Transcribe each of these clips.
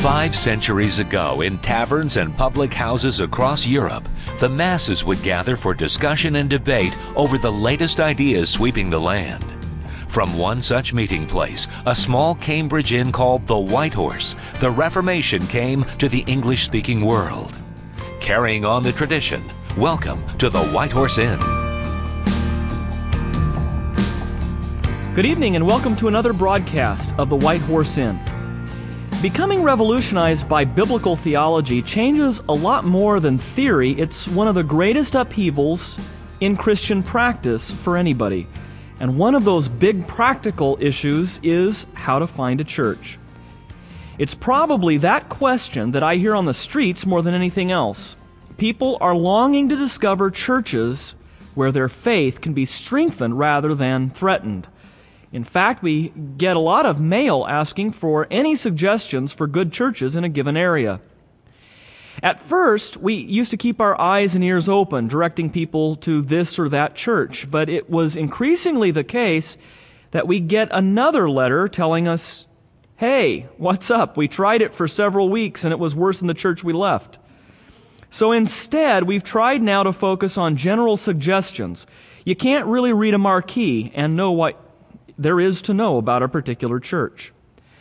5 centuries ago, in taverns and public houses across Europe, the masses would gather for discussion and debate over the latest ideas sweeping the land. From one such meeting place, a small Cambridge inn called the White Horse, the Reformation came to the English-speaking world. Carrying on the tradition, welcome to the White Horse Inn. Good evening and welcome to another broadcast of the White Horse Inn. Becoming revolutionized by biblical theology changes a lot more than theory. It's one of the greatest upheavals in Christian practice for anybody. And one of those big practical issues is how to find a church. It's probably that question that I hear on the streets more than anything else. People are longing to discover churches where their faith can be strengthened rather than threatened. In fact, we get a lot of mail asking for any suggestions for good churches in a given area. At first, we used to keep our eyes and ears open, directing people to this or that church, but it was increasingly the case that we get another letter telling us, "Hey, what's up? We tried it for several weeks and it was worse than the church we left." So instead, we've tried now to focus on general suggestions. You can't really read a marquee and know what there is to know about a particular church.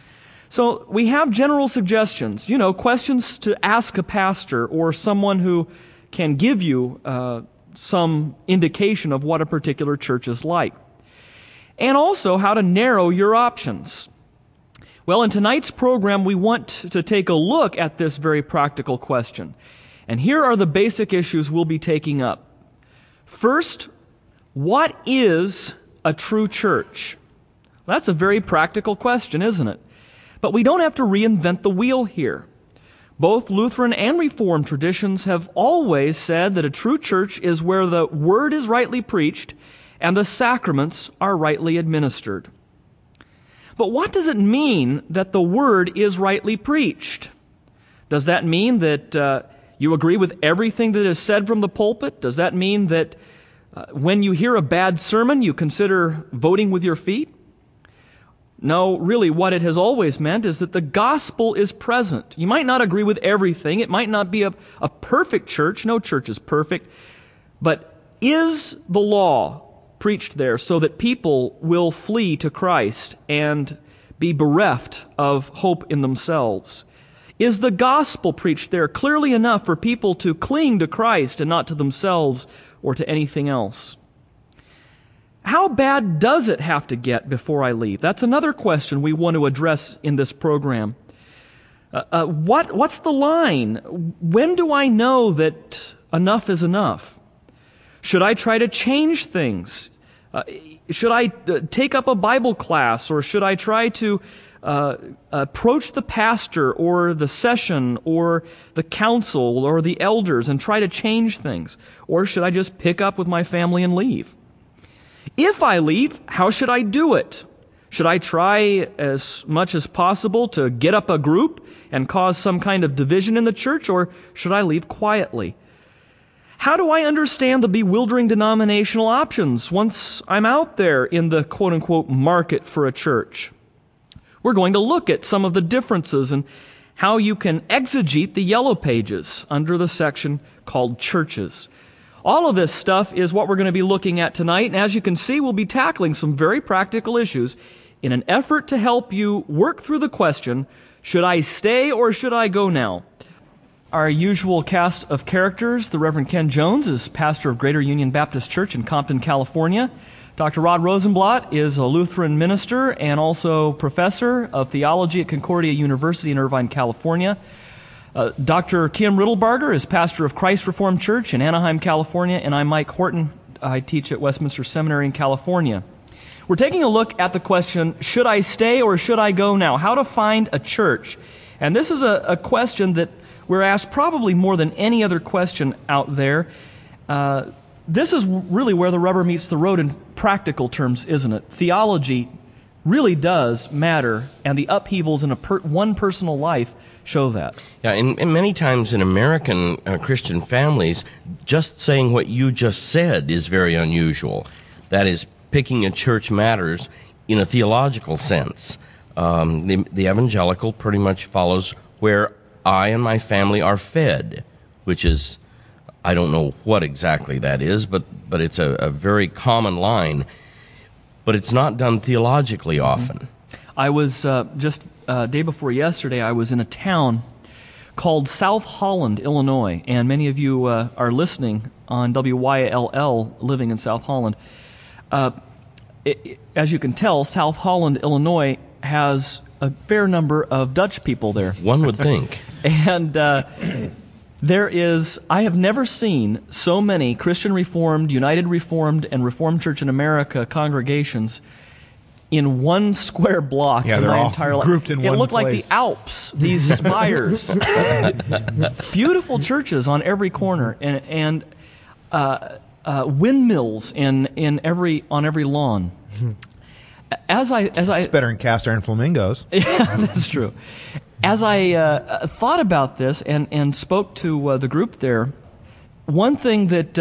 So we have general suggestions, questions to ask a pastor or someone who can give you some indication of what a particular church is like. And also how to narrow your options. Well, in tonight's program, we want to take a look at this very practical question. And here are the basic issues we'll be taking up. First, what is a true church? That's a very practical question, isn't it? But we don't have to reinvent the wheel here. Both Lutheran and Reformed traditions have always said that a true church is where the Word is rightly preached and the sacraments are rightly administered. But what does it mean that the Word is rightly preached? Does that mean that you agree with everything that is said from the pulpit? Does that mean that when you hear a bad sermon, you consider voting with your feet? No, really what it has always meant is that the gospel is present. You might not agree with everything. It might not be a perfect church. No church is perfect. But is the law preached there so that people will flee to Christ and be bereft of hope in themselves? Is the gospel preached there clearly enough for people to cling to Christ and not to themselves or to anything else? How bad does it have to get before I leave? That's another question we want to address in this program. What's the line? When do I know that enough is enough? Should I try to change things? Should I take up a Bible class, or should I try to approach the pastor or the session or the council or the elders and try to change things? Or should I just pick up with my family and leave? If I leave, how should I do it? Should I try as much as possible to get up a group and cause some kind of division in the church, or should I leave quietly? How do I understand the bewildering denominational options once I'm out there in the quote-unquote market for a church? We're going to look at some of the differences and how you can exegete the yellow pages under the section called churches. All of this stuff is what we're going to be looking at tonight, and as you can see, we'll be tackling some very practical issues in an effort to help you work through the question, should I stay or should I go now? Our usual cast of characters: the Reverend Ken Jones is pastor of Greater Union Baptist Church in Compton, California. Dr. Rod Rosenblatt is a Lutheran minister and also professor of theology at Concordia University in Irvine, California. Dr. Kim Riddlebarger is pastor of Christ Reformed Church in Anaheim, California, and I'm Mike Horton. I teach at Westminster Seminary in California. We're taking a look at the question, should I stay or should I go now? How to find a church. And this is a question that we're asked probably more than any other question out there. This is really where the rubber meets the road in practical terms, isn't it? Theology really does matter, and the upheavals in one personal life show that. Yeah, and many times in American Christian families, just saying what you just said is very unusual. That is, picking a church matters in a theological sense. The evangelical pretty much follows where I and my family are fed, which is, I don't know what exactly that is, but it's a very common line. But it's not done theologically often. I was just day before yesterday, I was in a town called South Holland, Illinois, and many of you are listening on WYLL living in South Holland. As you can tell, South Holland, Illinois has a fair number of Dutch people there. One would think. And I have never seen so many Christian Reformed, United Reformed, and Reformed Church in America congregations in one square block. Yeah, in they're my all entire life. grouped in one It looked like place. the Alps, these spires. Beautiful churches on every corner, and windmills on every lawn. It's better than cast iron flamingos. Yeah, that's true. As I thought about this and spoke to the group there, one thing that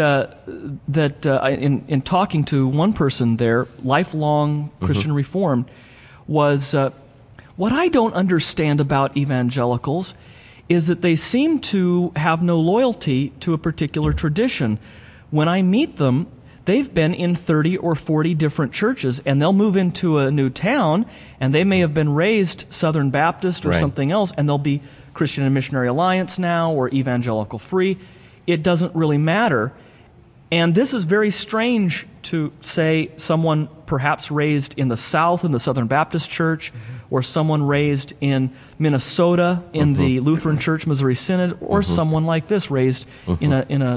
in talking to one person there, lifelong Christian Reformed, was what I don't understand about evangelicals is that they seem to have no loyalty to a particular tradition. When I meet them, they've been in 30 or 40 different churches, and they'll move into a new town, and they may have been raised Southern Baptist or something else, and they'll be Christian and Missionary Alliance now or Evangelical Free. It doesn't really matter. And this is very strange to say someone perhaps raised in the South in the Southern Baptist Church, or someone raised in Minnesota in the Lutheran Church Missouri Synod, or someone like this raised in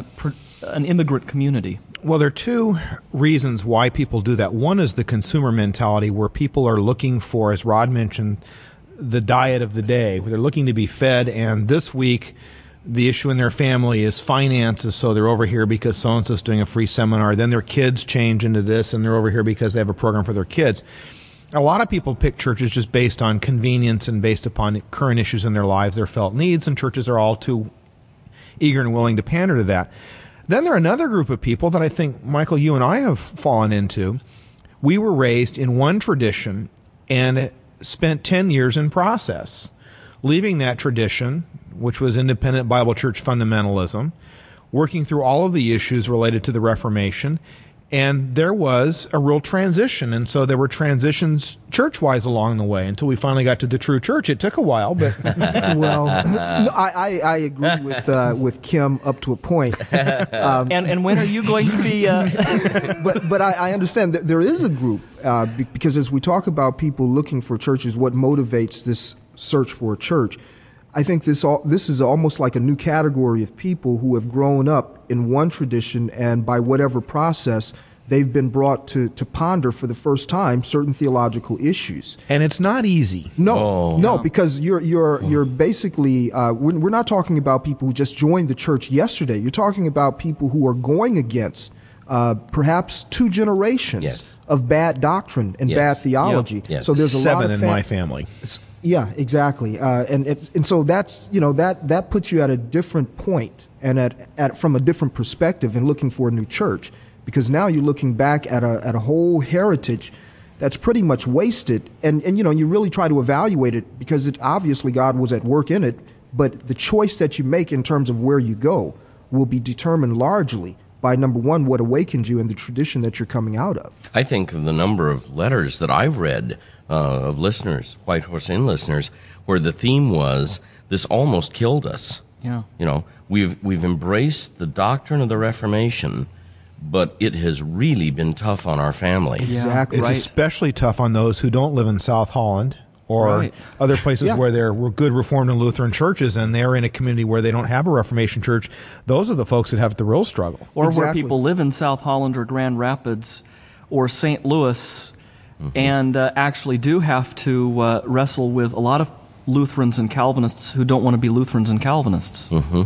an immigrant community. Well, there are two reasons why people do that. One is the consumer mentality, where people are looking for, as Rod mentioned, the diet of the day, where they're looking to be fed, and this week the issue in their family is finances, so they're over here because so-and-so's doing a free seminar. Then their kids change into this, and they're over here because they have a program for their kids. A lot of people pick churches just based on convenience and based upon current issues in their lives, their felt needs, and churches are all too eager and willing to pander to that. Then there are another group of people that I think, Michael, you and I have fallen into. We were raised in one tradition and spent 10 years in process, leaving that tradition, which was independent Bible church fundamentalism, working through all of the issues related to the Reformation, and there was a real transition. And so there were transitions church-wise along the way until we finally got to the true church. It took a while, but... Well, no, I agree with Kim up to a point. And when are you going to be... But I understand that there is a group, because as we talk about people looking for churches, what motivates this search for a church, I think this is almost like a new category of people who have grown up in one tradition, and by whatever process, they've been brought to ponder for the first time certain theological issues. And it's not easy. No, because you're basically we're not talking about people who just joined the church yesterday. You're talking about people who are going against perhaps two generations of bad doctrine and bad theology. Yes. So there's a lot of in my family. Yeah, exactly. And so that's, that puts you at a different point and from a different perspective in looking for a new church, because now you're looking back at a whole heritage that's pretty much wasted. And you really try to evaluate it, because obviously God was at work in it, but the choice that you make in terms of where you go will be determined largely by, number one, what awakens you and the tradition that you're coming out of. I think of the number of letters that I've read of listeners, White Horse Inn listeners, where the theme was, this almost killed us. Yeah. We've embraced the doctrine of the Reformation, but it has really been tough on our family. Exactly. It's especially tough on those who don't live in South Holland or other places where there were good Reformed and Lutheran churches, and they're in a community where they don't have a Reformation church. Those are the folks that have the real struggle. Or where people live in South Holland or Grand Rapids or St. Louis and actually do have to wrestle with a lot of Lutherans and Calvinists who don't want to be Lutherans and Calvinists.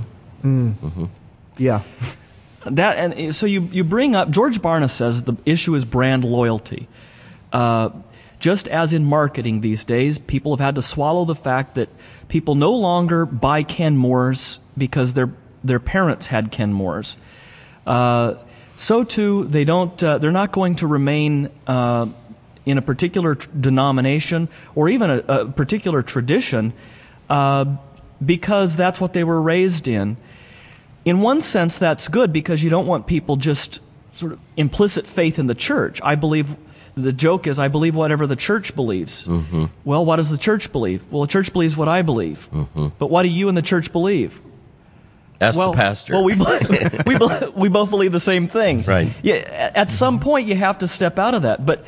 Yeah. So you bring up, George Barna says the issue is brand loyalty. Just as in marketing these days, people have had to swallow the fact that people no longer buy Kenmores because their parents had Kenmores. So too, they're not going to remain in a particular denomination or even a particular tradition because that's what they were raised in. In one sense, that's good because you don't want people just sort of implicit faith in the church. The joke is, I believe whatever the church believes. Mm-hmm. Well, what does the church believe? Well, the church believes what I believe. Mm-hmm. But what do you and the church believe? Ask the pastor. Well, we both believe the same thing. Right. Yeah, at some point, you have to step out of that. But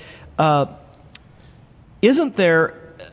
isn't there...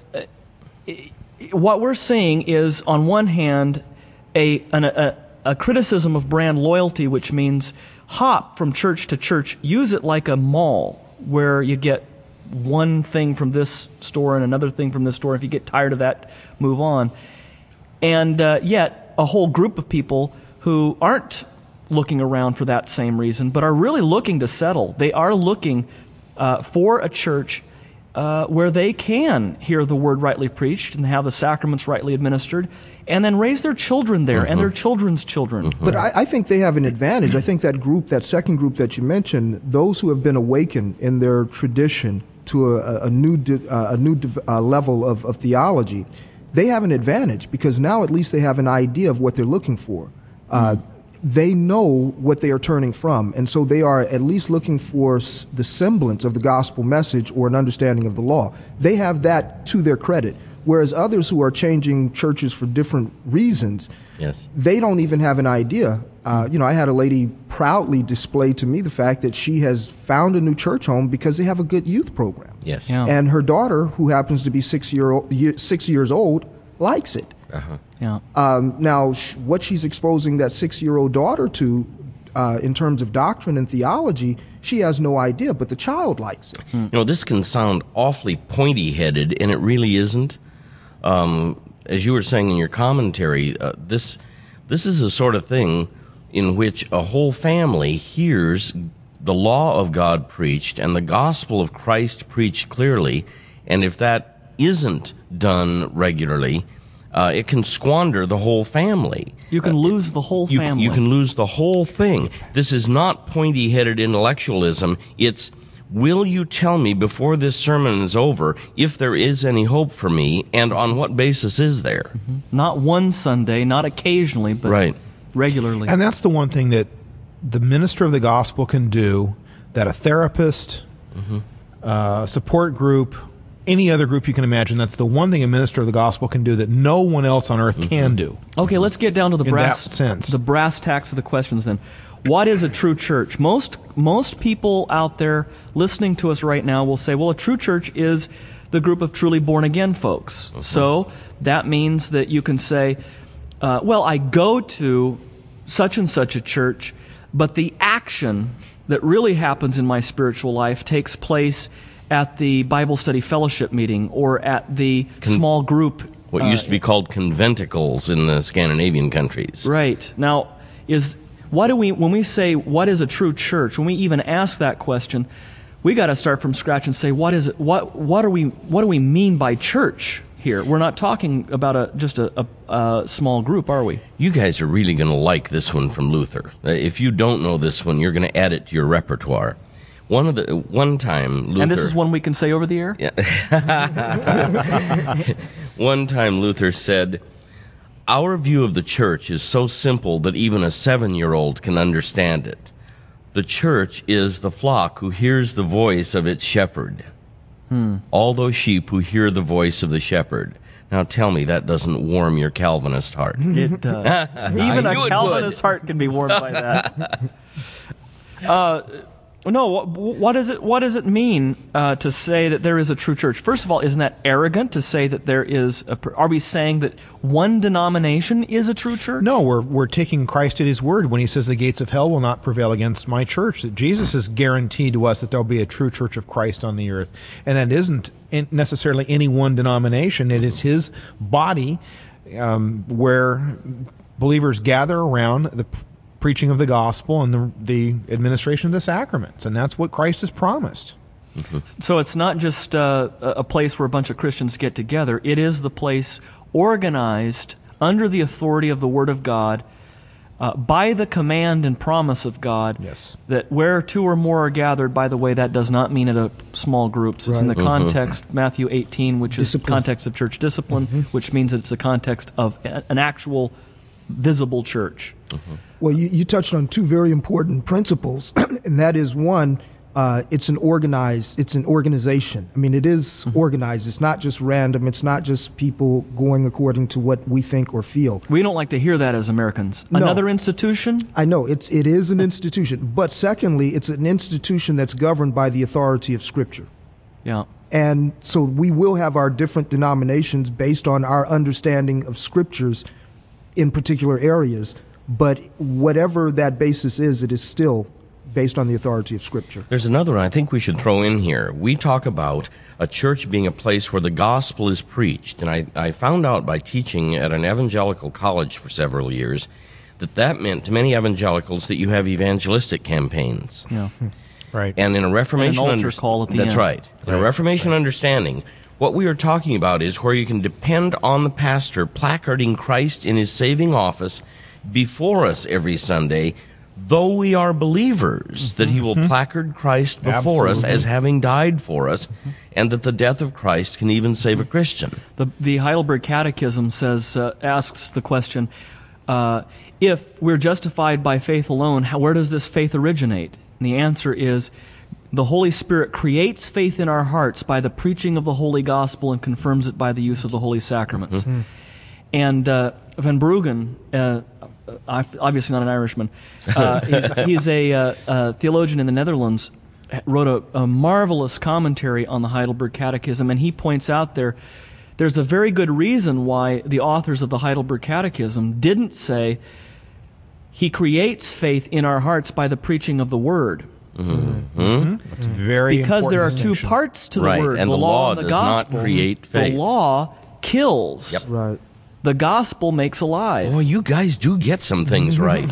what we're seeing is, on one hand, a criticism of brand loyalty, which means hop from church to church, use it like a mall, where you get one thing from this store and another thing from this store. If you get tired of that, move on. And yet, a whole group of people who aren't looking around for that same reason, but are really looking to settle. They are looking for a church where they can hear the word rightly preached and have the sacraments rightly administered, and then raise their children there and their children's children. But I think they have an advantage. I think that group, that second group that you mentioned, those who have been awakened in their tradition to a new level of theology, they have an advantage because now at least they have an idea of what they're looking for. They know what they are turning from, and so they are at least looking for the semblance of the gospel message or an understanding of the law. They have that to their credit. Whereas others who are changing churches for different reasons, yes, they don't even have an idea. I had a lady proudly display to me the fact that she has found a new church home because they have a good youth program. Yes. Yeah. And her daughter, who happens to be 6 years old, likes it. Uh-huh. Yeah. Now, what she's exposing that 6-year-old daughter to in terms of doctrine and theology, she has no idea, but the child likes it. This can sound awfully pointy-headed, and it really isn't. As you were saying in your commentary, this is the sort of thing in which a whole family hears the law of God preached and the gospel of Christ preached clearly, and if that isn't done regularly, it can squander the whole family. You can lose the whole family. You can lose the whole thing. This is not pointy-headed intellectualism. It's, will you tell me before this sermon is over if there is any hope for me, and on what basis is there? Mm-hmm. Not one Sunday, not occasionally, but regularly. And that's the one thing that the minister of the gospel can do that a therapist, support group, any other group you can imagine, that's the one thing a minister of the gospel can do that no one else on earth can do. Okay, let's get down to the brass tacks of the questions then. What is a true church? Most people out there listening to us right now will say, well, a true church is the group of truly born-again folks. So that means that you can say, well, I go to such and such a church, but the action that really happens in my spiritual life takes place at the Bible study fellowship meeting or at the small group. What used to be called conventicles in the Scandinavian countries. Right. Now, when we say what is a true church, when we even ask that question, we got to start from scratch and say, what is it? What do we mean by church here? We're not talking about just a small group, are we? You guys are really going to like this one from Luther. If you don't know this one, you're going to add it to your repertoire. One time, Luther... And this is one we can say over the air? Yeah. One time Luther said, our view of the church is so simple that even a 7-year-old can understand it. The church is the flock who hears the voice of its shepherd. All those sheep who hear the voice of the shepherd. Now tell me that doesn't warm your Calvinist heart. It does. Even a Calvinist heart can be warmed by that. No, what does it mean to say that there is a true church? First of all, isn't that arrogant to say that there is? Are we saying that one denomination is a true church? No, we're taking Christ at His word when He says the gates of hell will not prevail against my church. That Jesus has guaranteed to us that there will be a true church of Christ on the earth, and that isn't necessarily any one denomination. It is His body where believers gather around the preaching of the gospel and the administration of the sacraments, and that's what Christ has promised. So it's not just a place where a bunch of Christians get together. It is the place organized under the authority of the Word of God by the command and promise of God, Yes. that where two or more are gathered, by the way, that does not mean at a small groups. It's in the context, Matthew 18, which is Discipline. context of church discipline, which means that it's the context of an actual visible church. Well, you touched on two very important principles, and that is one, it's an organization. I mean, it is organized. It's not just random. It's not just people going according to what we think or feel. We don't like to hear that as Americans. No. Another institution? I know it is an institution, but secondly, it's an institution that's governed by the authority of Scripture. Yeah. And so we will have our different denominations based on our understanding of Scriptures in particular areas, but whatever that basis is, it is still based on the authority of Scripture. There's another one I think we should throw in here. We talk about a church being a place where the gospel is preached. And I found out by teaching at an evangelical college for several years that meant to many evangelicals that you have evangelistic campaigns. Yeah. Right. And in a Reformation And an altar call at the that's end. right. In a Reformation understanding, what we are talking about is where you can depend on the pastor placarding Christ in his saving office before us every Sunday, though we are believers, that he will placard Christ before us as having died for us, and that the death of Christ can even save a Christian. The Heidelberg Catechism asks the question, if we're justified by faith alone, where does this faith originate? And the answer is, the Holy Spirit creates faith in our hearts by the preaching of the Holy Gospel and confirms it by the use of the Holy Sacraments. And Van Bruggen, obviously not an Irishman, he's a theologian in the Netherlands, wrote a marvelous commentary on the Heidelberg Catechism, and he points out there's a very good reason why the authors of the Heidelberg Catechism didn't say he creates faith in our hearts by the preaching of the Word. It's very Because there are important two distinction. parts to the Right, Word, and the the law law and the does not gospel. create faith. The law kills. Yep. Right. The gospel makes alive. Boy, you guys do get some things right.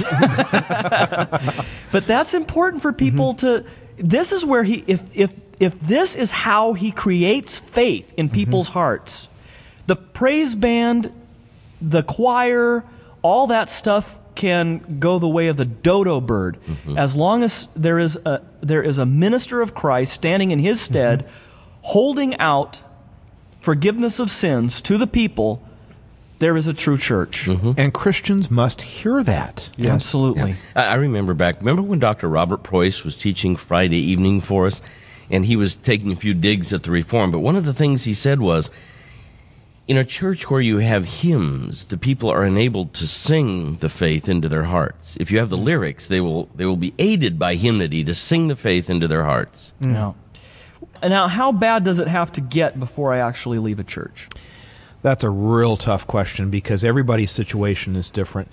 But that's important for people to. This is where if this is how he creates faith in people's hearts, the praise band, the choir, all that stuff can go the way of the dodo bird, as long as there is a minister of Christ standing in his stead, holding out forgiveness of sins to the people. There is a true church. And Christians must hear that. Absolutely. I remember when Dr. Robert Preuss was teaching Friday evening for us, and he was taking a few digs at the Reform, but one of the things he said was, in a church where you have hymns, the people are enabled to sing the faith into their hearts. If you have the lyrics, they will be aided by hymnody to sing the faith into their hearts. Now, how bad does it have to get before I actually leave a church? That's a real tough question because everybody's situation is different.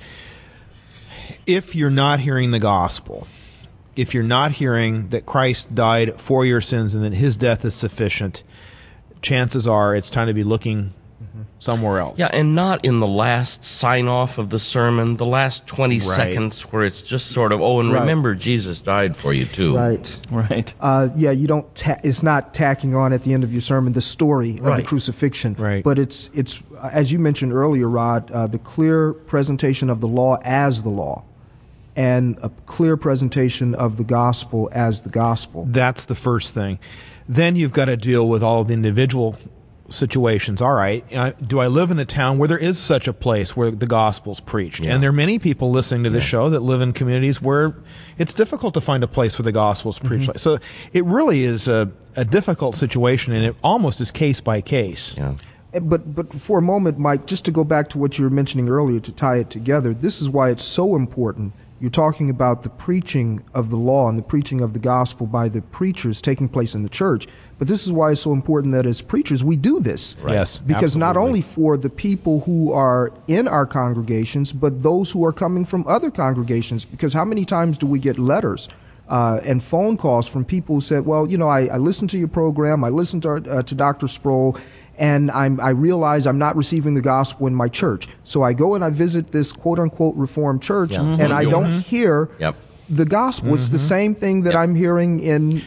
If you're not hearing the gospel, if you're not hearing that Christ died for your sins and that his death is sufficient, chances are it's time to be looking somewhere else. Yeah, and not in the last sign-off of the sermon, the last 20 seconds where it's just sort of, and remember Jesus died for you too. Right. Right. You don't. It's not tacking on at the end of your sermon the story of the crucifixion. Right. But it's as you mentioned earlier, Rod, the clear presentation of the law as the law, and a clear presentation of the gospel as the gospel. That's the first thing. Then you've got to deal with all of the individual situations. All right, do I live in a town where there is such a place where the gospel's preached? Yeah. And there are many people listening to this show that live in communities where it's difficult to find a place where the gospel's preached. So it really is a difficult situation, and it almost is case by case. Yeah. But for a moment, Mike, just to go back to what you were mentioning earlier to tie it together, this is why it's so important. You're talking about the preaching of the law and the preaching of the gospel by the preachers taking place in the church. But this is why it's so important that as preachers we do this. Right. Yes, because not absolutely. only for the people who are in our congregations, but those who are coming from other congregations. Because how many times do we get letters and phone calls from people who said, well, I listened to your program, I listened to Dr. Sproul, and I realize I'm not receiving the gospel in my church. So I go and I visit this quote-unquote Reformed church, and I don't hear the gospel. It's the same thing that I'm hearing in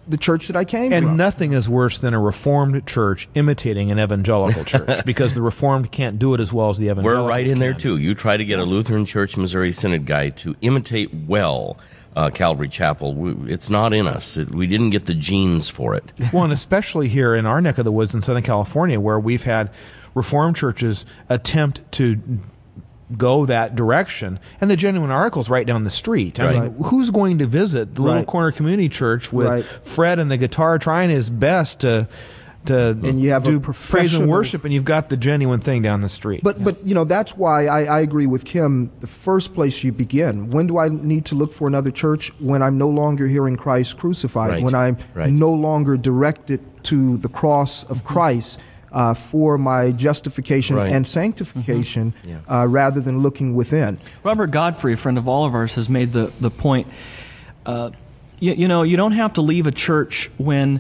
the church that I came and from. nothing is worse than a Reformed church imitating an evangelical church, because the Reformed can't do it as well as the evangelicals We're right in there, can. too. You try to get a Lutheran Church Missouri Synod guy to imitate well Calvary Chapel. It's not in us. We didn't get the genes for it. Well, and especially here in our neck of the woods in Southern California, where we've had Reformed churches attempt to go that direction, and the Genuine Article's right down the street. I mean, who's going to visit the little corner community church with Fred and the guitar trying his best to and you have do a praise and worship, and you've got the genuine thing down the street. But that's why I agree with Kim. The first place you begin. When do I need to look for another church? When I'm no longer hearing Christ crucified. Right. When I'm Right. no longer directed to the cross of Christ for my justification and sanctification, rather than looking within. Robert Godfrey, a friend of all of ours, has made the point. You don't have to leave a church when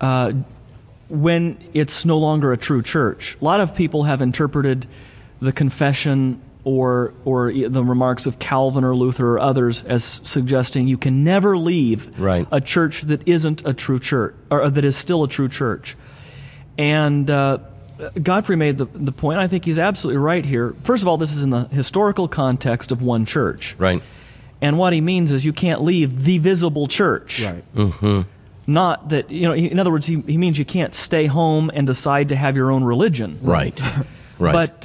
it's no longer a true church. A lot of people have interpreted the confession or the remarks of Calvin or Luther or others as suggesting you can never leave a church that isn't a true church, or that is still a true church. And Godfrey made the point. I think he's absolutely right here. First of all, this is in the historical context of one church. Right. And what he means is you can't leave the visible church. Right. Mm-hmm. Not that, in other words, he means you can't stay home and decide to have your own religion. Right. Right. But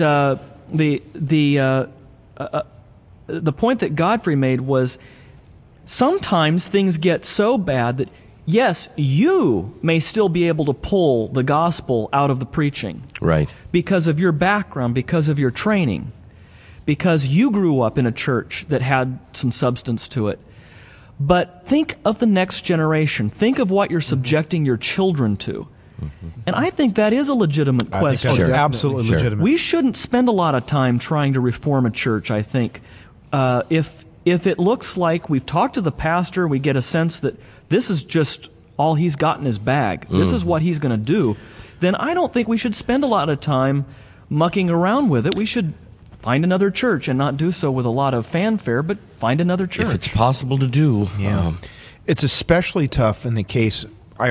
the point that Godfrey made was sometimes things get so bad that, yes, you may still be able to pull the gospel out of the preaching. Right. Because of your background, because of your training, because you grew up in a church that had some substance to it. But think of the next generation. Think of what you're subjecting your children to. And I think that is a legitimate question. I think that's absolutely legitimate. We shouldn't spend a lot of time trying to reform a church, I think. If it looks like we've talked to the pastor, we get a sense that this is just all he's got in his bag, this is what he's going to do, then I don't think we should spend a lot of time mucking around with it. We should find another church, and not do so with a lot of fanfare, but find another church. If it's possible to do. Yeah. It's especially tough in the case,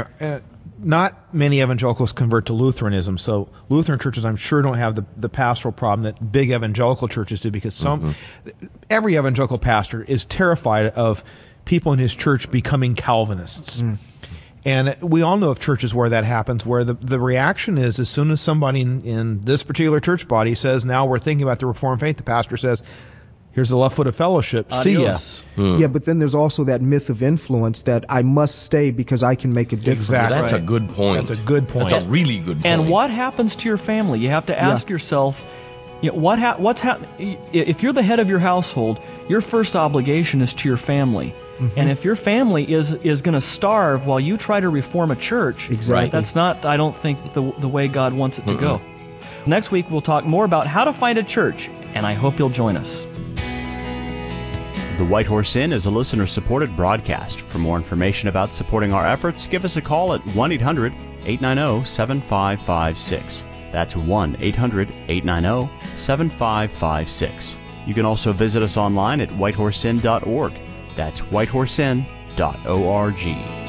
not many evangelicals convert to Lutheranism, so Lutheran churches, I'm sure, don't have the pastoral problem that big evangelical churches do, because every evangelical pastor is terrified of people in his church becoming Calvinists. And we all know of churches where that happens, where the reaction is, as soon as somebody in this particular church body says, now we're thinking about the Reformed faith, the pastor says, here's the left foot of fellowship. Adios. See ya. Yeah, but then there's also that myth of influence that I must stay because I can make a difference. Exactly. That's a good point. That's a good point. That's a really good point. And what happens to your family? You have to ask yourself, what's happening? If you're the head of your household, your first obligation is to your family. And if your family is going to starve while you try to reform a church, that's not, I don't think, the way God wants it to go. Next week, we'll talk more about how to find a church, and I hope you'll join us. The White Horse Inn is a listener-supported broadcast. For more information about supporting our efforts, give us a call at 1-800-890-7556. That's 1-800-890-7556. You can also visit us online at whitehorseinn.org. That's whitehorseinn.org.